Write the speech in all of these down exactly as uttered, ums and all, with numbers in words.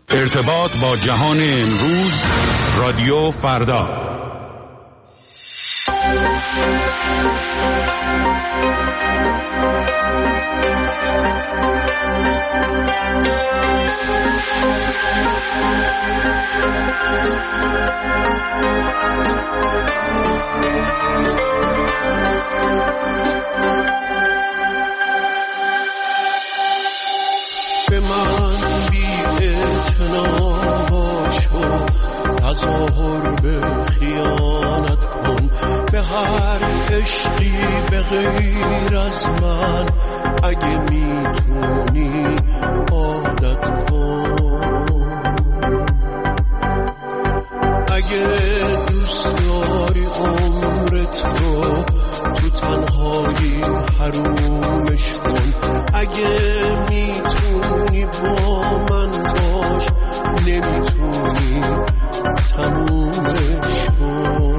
ارتباط با جهان امروز، رادیو فردا. به من بی اعتنا شو، تظاهر به خیانت کن، به هر عشقی به غیر از من اگه میتونی عادت کن. اگه دوست داری عمرت رو تو تنهایی حرومش کن، اگه میتونی با من باش، نمیتونی تمومش کن.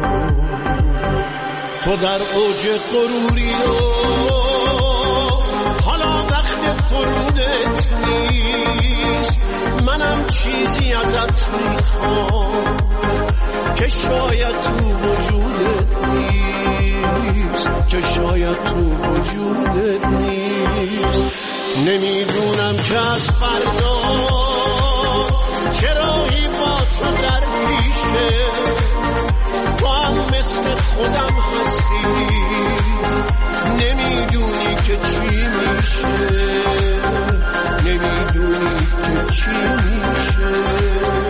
تو در اوج غروری و حالا وقت فرودت نیست، منم چیزی ازت میخوام که شاید تو وجودت نیست، که شاید تو وجودت نیست. نمیدونم که از فردا چرایی با تو در پیشه، تو هم مثل خودم هستی، نمیدونی که چی میشه، نمیدونی که چی میشه.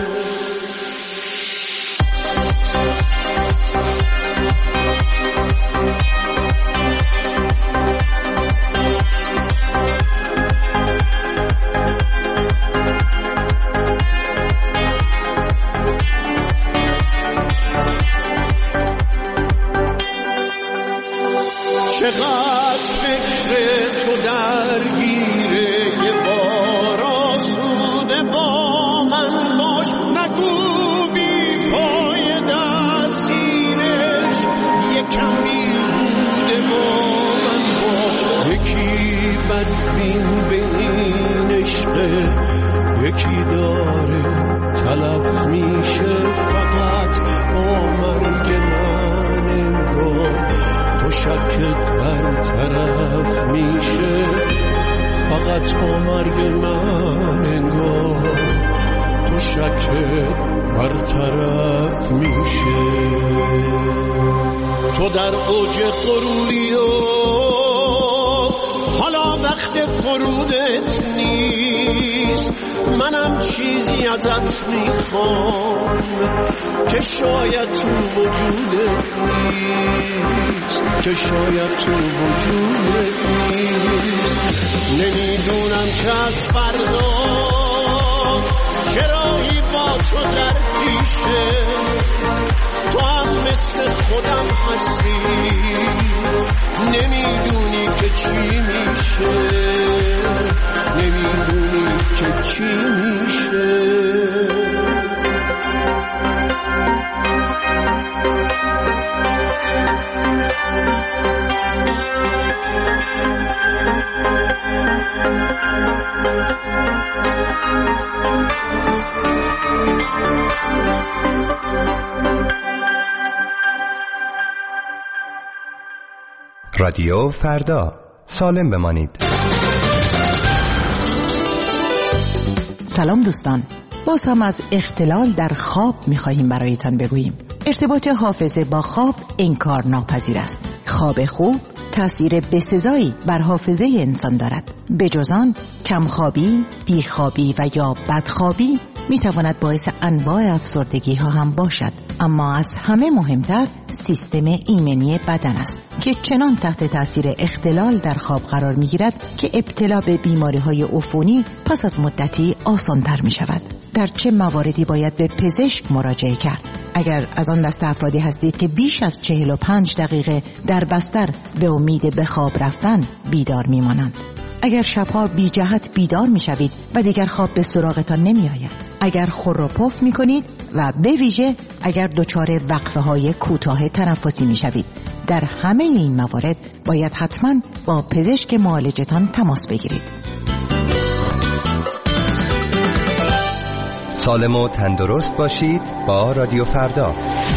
چقدر فکر تو درگیره، یه بار آسوده با من باش، نگو بی فایده سیرش، یکم بیهوده با من باش. یکی بدبین به این عشقه، یکی داره تلف میشه فقط با مرگ من انگار. تو شکت برطرف میشه فقط با مرگ من انگار، تو شکت برطرف میشه. تو در اوج غروری و حالا وقت فرودت نیست، منم چیزی ازت میخوام که شاید تو وجودت نیست، که شاید تو وجودت نیست. نمیدونم که از فردا چرایی با تو در پیشه، تو هم مثل خودم هستی، نمیدونی که چی میشه، نمیدونی که چی میشه. رادیو فردا، سالم بمانید. سلام دوستان، باز هم از اختلال در خواب می‌خواهیم برایتان بگوییم. ارتباط حافظه با خواب انکار ناپذیر است. خواب خوب تأثیر بسزایی بر حافظه انسان دارد. بجز آن، کمخوابی، بیخوابی و یا بدخوابی میتواند باعث انواع افسردگی ها هم باشد. اما از همه مهمتر سیستم ایمنی بدن است که چنان تحت تاثیر اختلال در خواب قرار میگیرد که ابتلا به بیماری های عفونی پس از مدتی آسان تر می شود. در چه مواردی باید به پزشک مراجعه کرد؟ اگر از آن دست افرادی هستید که بیش از چهل و پنج دقیقه در بستر به امید به خواب رفتن بیدار می مانند، اگر شبها بی جهت بیدار می شوید و دیگر خواب به سراغتان نمی آید، اگر خور و پف می کنید و به ویژه اگر دچار وقفه های کوتاه تنفسی می شوید، در همه این موارد باید حتما با پزشک معالجتان تماس بگیرید. سالم و تندرست باشید با رادیو فردا.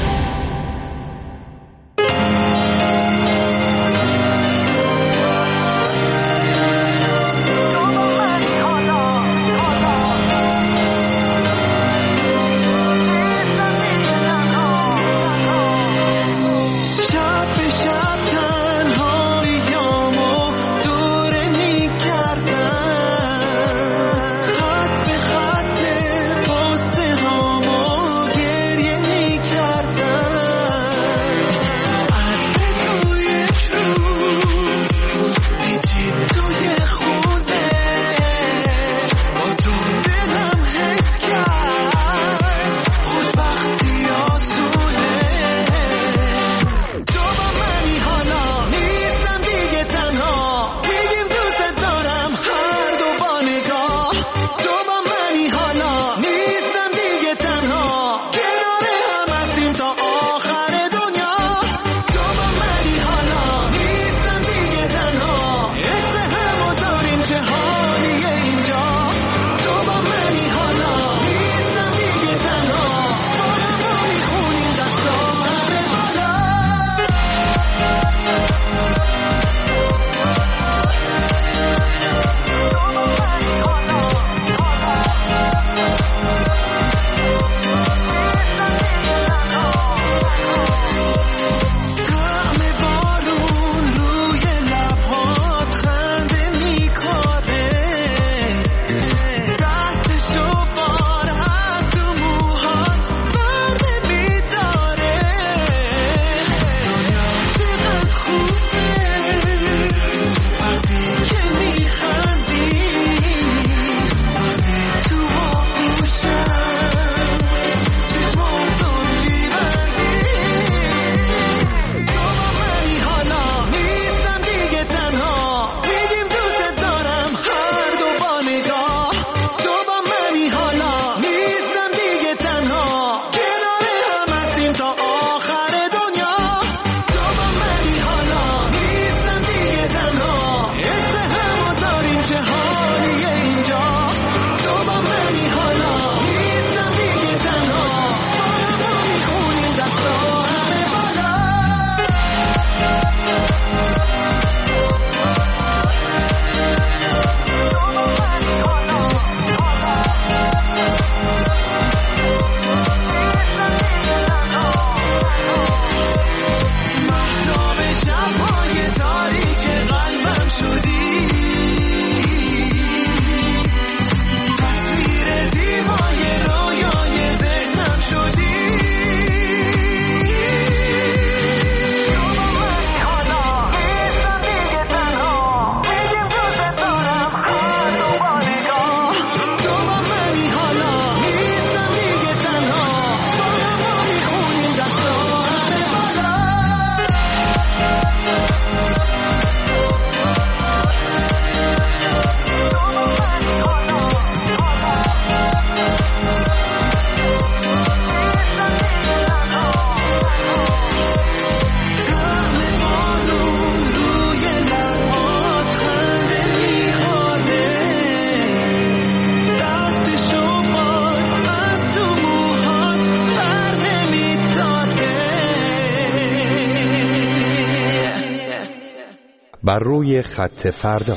بر روی خط فردا.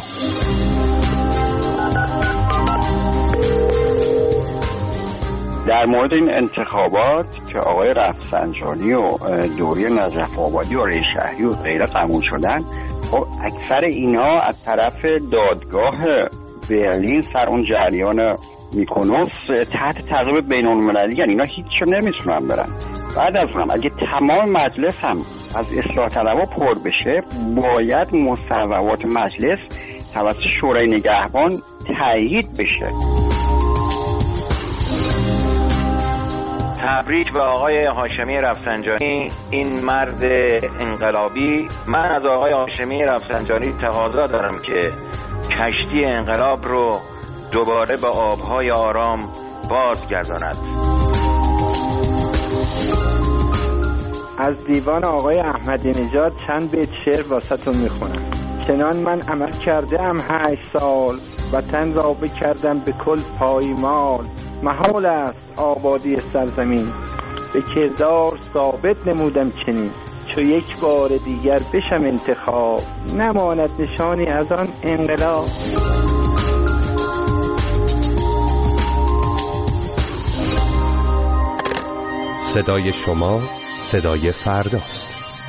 در مورد این انتخابات که آقای رفسنجانی و دوری نجف آبادی و ریشهری و غیره قبول شدن، خب اکثر اینا از طرف دادگاه برلین سر اون جریان میکنوس تحت تعقیب بین‌المللی، یعنی اینا هیچ رو نمیتونن برن. بعد از اونم اگه تمام مجلس هم از اصلاح طلبها پر بشه، باید مصوبات مجلس توسط شورای نگهبان تایید بشه. تبریک به آقای هاشمی رفسنجانی، این مرد انقلابی. من از آقای هاشمی رفسنجانی تقاضا دارم که کشتی انقلاب رو دوباره به آبهای آرام بازگرداند. از دیوان آقای احمدی نژاد چند بیت شعر واسهتون میخونم. چنان من عمل کرده ام هشت سال، وطن را بکردم به کل پایمال. محال است آبادی سرزمین، به کردار ثابت نمودم چنین. چو یک بار دیگر بشم انتخاب، نماند نشانی از آن انقلاب. صدای شما صدای فرداست.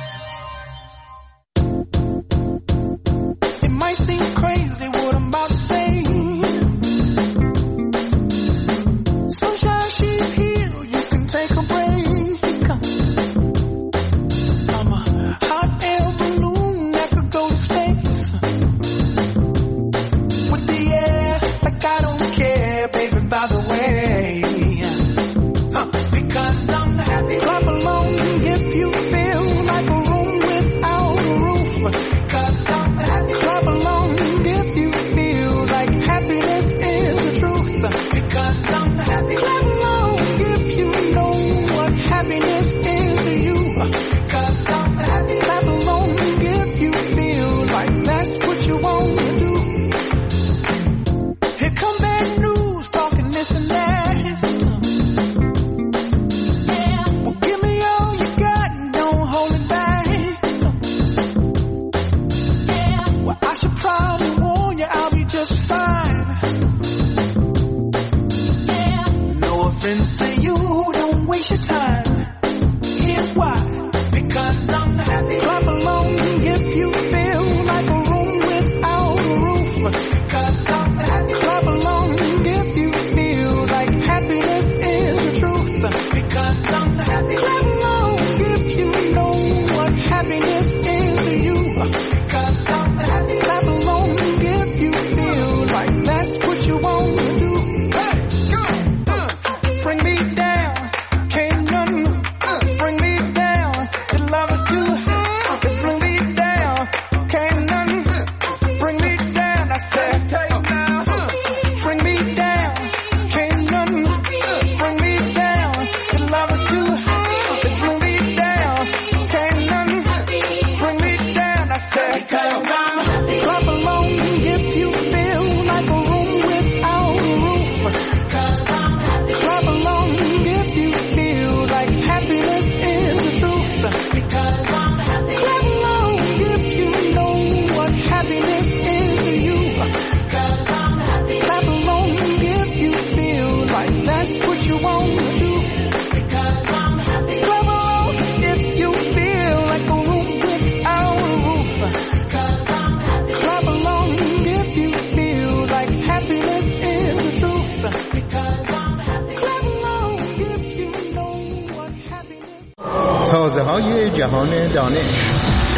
تازه‌های جهان دانش.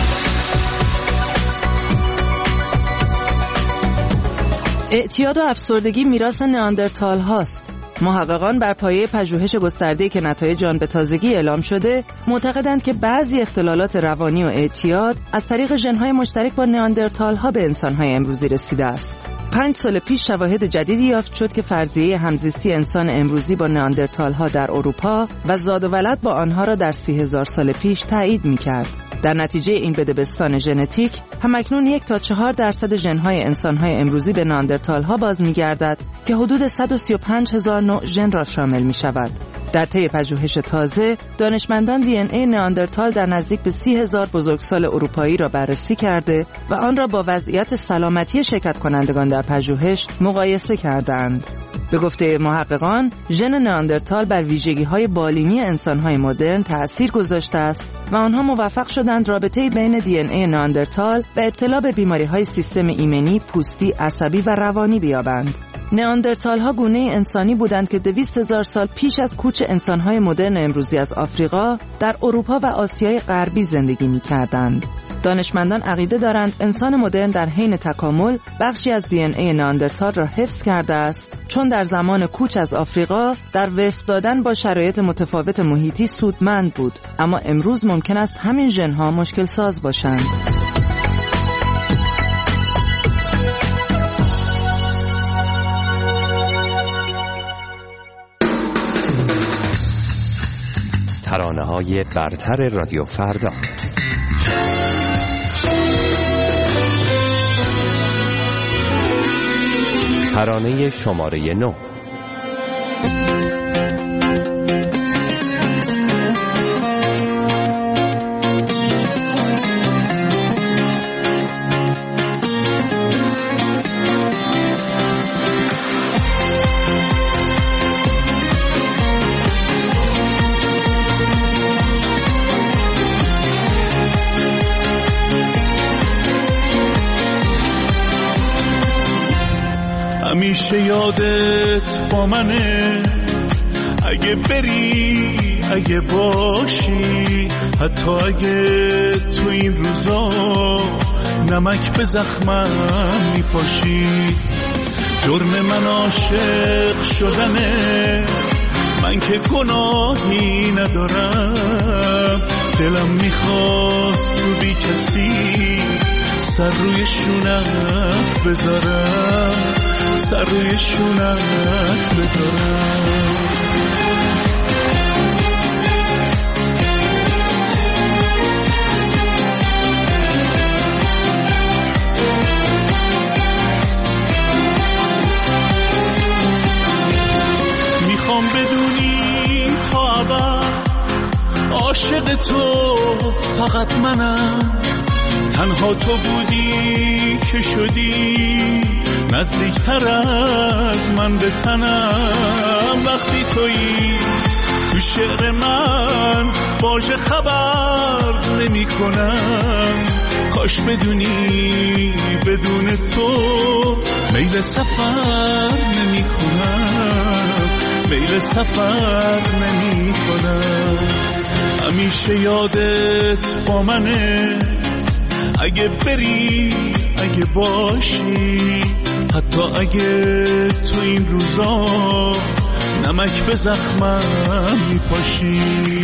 اعتیاد و افسردگی میراث نئاندرتال هاست. محققان بر پایه پژوهش گسترده‌ای که نتایج آن به تازگی اعلام شده، معتقدند که بعضی اختلالات روانی و اعتیاد از طریق ژن‌های مشترک با نئاندرتال ها به انسان‌های امروزی رسیده است. پنج سال پیش شواهد جدیدی یافت شد که فرضیه همزیستی انسان امروزی با نئاندرتال ها در اروپا و زاد و ولد با آنها را در سی هزار سال پیش تایید می‌کرد. در نتیجه این بدبستان ژنتیک، همکنون یک تا چهار درصد ژن‌های انسان‌های امروزی به نئاندرتال ها باز می‌گردد که حدود صد و سی و پنج هزار نوع ژن را شامل می‌شود. در طی پژوهش تازه، دانشمندان دی ان ای نئاندرتال در نزدیک به سی هزار بزرگسال اروپایی را بررسی کرده و آن را با وضعیت سلامتی شرکت کنندگان در پژوهش مقایسه کردند. به گفته محققان، ژن نئاندرتال بر ویژگی‌های بالینی انسان‌های مدرن تأثیر گذاشته است و آنها موفق شدند رابطه‌ای بین دی ان ای نئاندرتال و ابتلا به بیماری‌های سیستم ایمنی، پوستی، عصبی و روانی بیابند. نئاندرتال ها گونه انسانی بودند که دویست هزار سال پیش از کوچ انسان‌های مدرن امروزی از آفریقا در اروپا و آسیای غربی زندگی می‌کردند. دانشمندان عقیده دارند انسان مدرن در حین تکامل بخشی از دی ان ای نئاندرتال را حفظ کرده است، چون در زمان کوچ از آفریقا در وفق دادن با شرایط متفاوت محیطی سودمند بود، اما امروز ممکن است همین ژن‌ها مشکل ساز باشند. ترانه‌های برتر رادیو فردا. ترانه شماره نه. یادت با منه، اگه بری اگه باشی، حتی اگه تو این روزا نمک به زخمم میپاشی. جرم من عاشق شدنه، من که گناهی ندارم، دلم میخواست تو بی کسی سر روی شونت بذارم، سر روی شونت بذارم. میخوام بدونی تا ابد عاشق تو فقط منم، تنها تو بودی که شدی نزدیکتر از من به تنم. وقتی تویی تو شعر من واژه خبر نمی کنم، کاش بدونی بدون تو میل سفر نمی کنم، میل سفر نمی کنم. همیشه یادت با منه، اگه بری اگه باشی، حتی اگه تو این روزا نمک به زخمم میپاشی.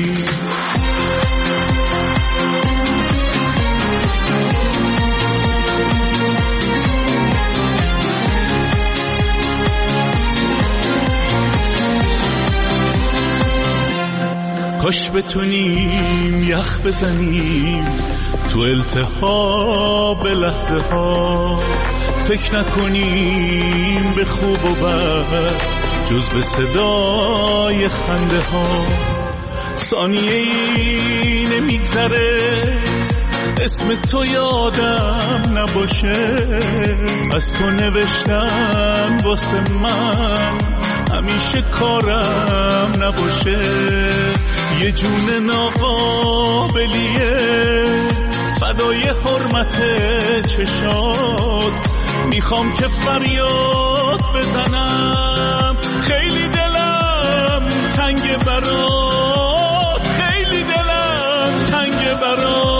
کاش بتونیم یخ بزنیم تو التهاب لحظه ها، فکر نکنیم به خوب و بد جز به صدای خنده ها. ثانیه ای نمیگذره اسم تو یادم نباشه، از تو نوشتن واسه من همیشه کارم نباشه. یه جون ناقابلیه فدای حرمت چشات، میخوام که فریاد بزنم خیلی دلم تنگ برات، خیلی دلم تنگ برات.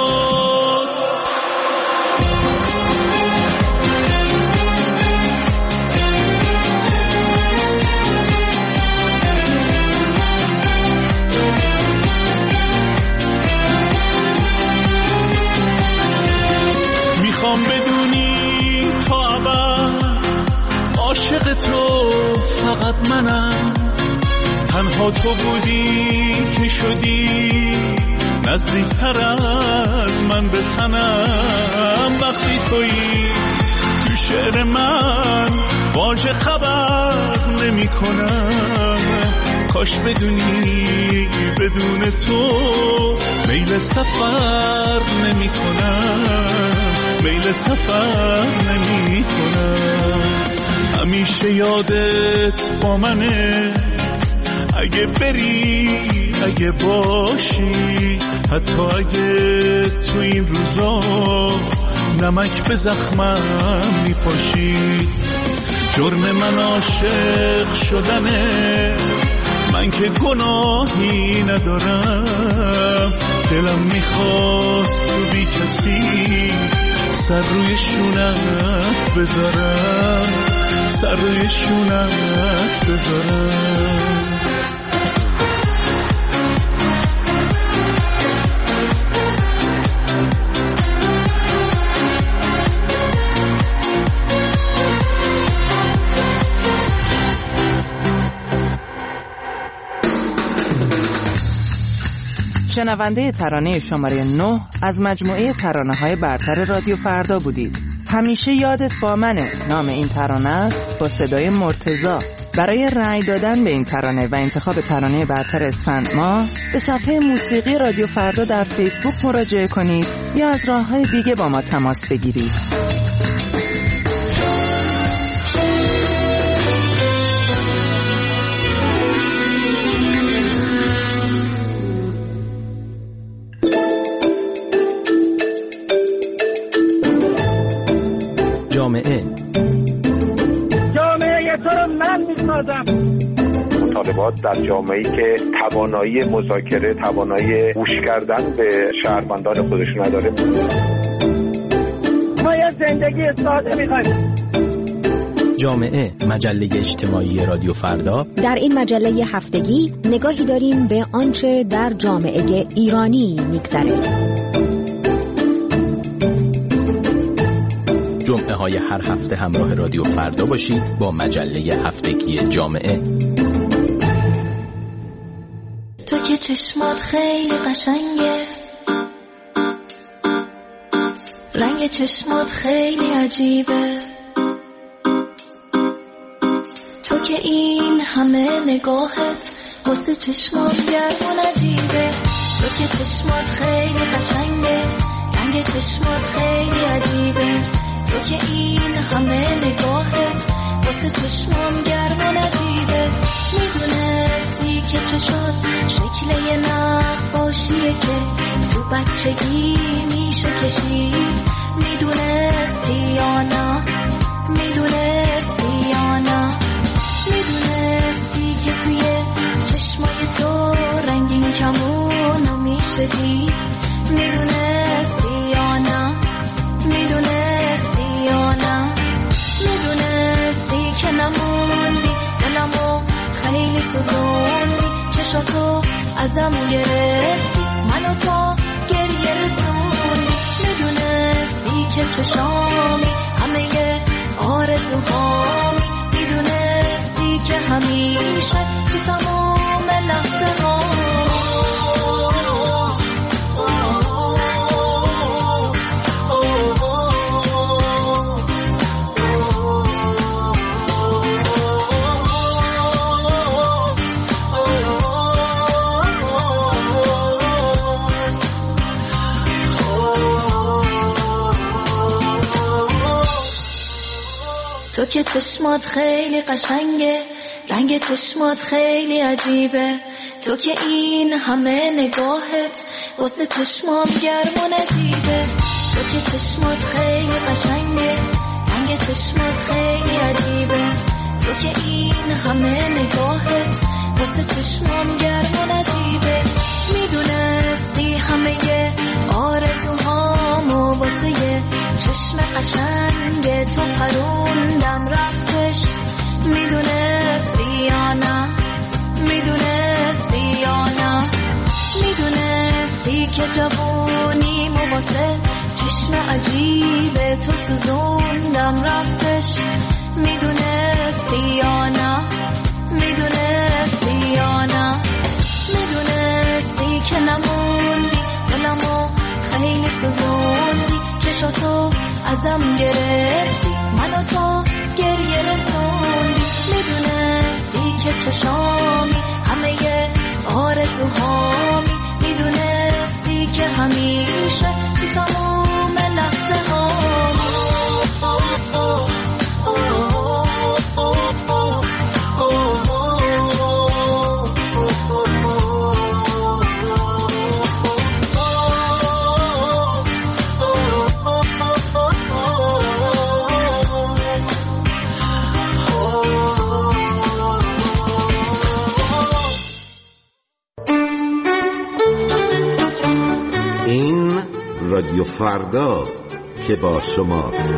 میخوام بدونی تا ابد عاشق تو فقط منم، تنها تو بودی که شدی نزدیکتر از من به تنم. وقتی تویی تو شعر من واژه خبر نمی کنم، کاش بدونی بدون تو میل سفر نمی کنم، میل سفر نمی کنم. همیشه یادت با منه، اگه بری اگه باشی، حتی اگه تو این روزا نمک به زخمم میپاشی. جرم من عاشق شدنه، من که گناهی ندارم، دلم میخواست تو بی کسی سر روی شونت بذارم، سر روی شونت بذارم. شنونده ترانه شماره نه از مجموعه ترانه‌های برتر رادیو فردا بودید. همیشه یادت با منه نام این ترانه است، با صدای مرتضی. برای رأی دادن به این ترانه و انتخاب ترانه برتر اسفند ماه به صفحه موسیقی رادیو فردا در فیسبوک مراجعه کنید یا از راه‌های دیگه با ما تماس بگیرید. جامعه جامعه مطالبات در جامعه‌ای که توانایی مذاکره، توانایی گوش کردن به شهروندان خودش نداره. ما یه زندگی ساده می‌خوایم. جامعه، مجله اجتماعی رادیو فردا. در این مجله هفتگی نگاهی داریم به آنچه در جامعه ایرانی می‌گذره. جمعه های هر هفته همراه رادیو فردا باشید با مجله هفتگی جامعه. تو که چشمات خیلی قشنگه، رنگ چشمات خیلی عجیبه، تو که این همه نگاهت واسه چشمات گرم و نجیبه، تو که چشمات خیلی قشنگه، رنگ چشمات خیلی عجیبه، تو که این همه نگاهت واسه چشمام گرم و نجیبه، میدونستی که چشات شکل یه نقاشیه که تو بچگی میشه کشید، میدونستی یا نه، میدونستی یا نه، میدونستی که توی چشمای تو رنگین کمونو میشه دید، میدونستی یا نه، میدونستی یا نه، میدونستی که نموندی دلمو خیلی سوزوندی، چشاتو ازم گرفتی منو تا گریه رسوندی، میدونستی که چشامی همه آرزوهامی، میدونستی که همیشه تو تمام لحظه ها تو که چشمات خیلی قشنگه، رنگ چشمات خیلی عجیبه، تو که این همه نگاهت واسه چشمام گرم و نجیبه، تو که چشمات خیلی قشنگه، رنگ چشمات خیلی عجیبه، تو که این همه نگاهت واسه چشمام گرم و نجیبه، میدونستی همه آرزوهامو واسه یه چشم قشنگ تو پروندم رفتش، میدونستی یا نه، میدونستی یا نه، میدونستی که جوونی مو واسه چشم عجیب تو سوزوندم رفتش، میدونستی یا نه، میدونستی یا نه، میدونستی که نموندی دلمو خیلی سوزوندی، چشاتو ازم گرفتی منو تا گریه رسوندی، میدونستی که چشامی همه آرزوهامی، میدونستی که همیشه تو تمام لحظه هامی. رادیو فرداست که با شماست.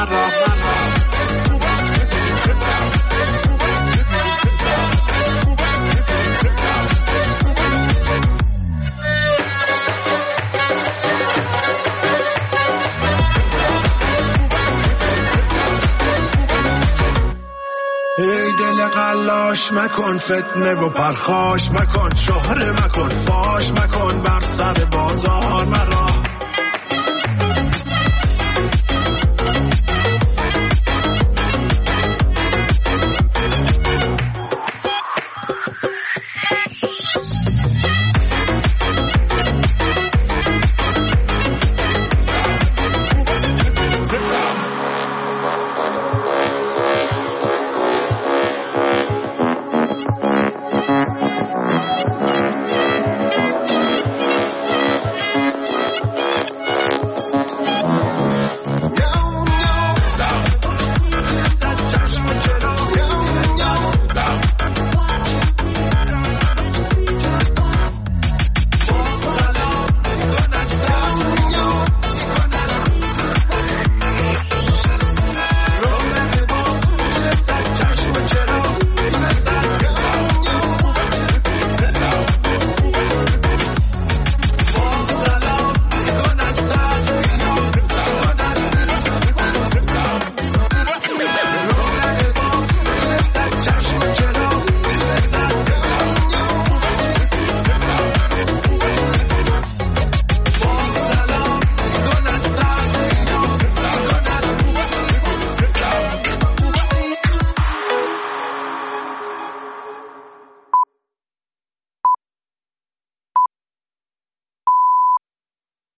مرا ای دل قلاش مکن فتنه و پرخاش مکن شهره مکن فاش مکن بر سر بازار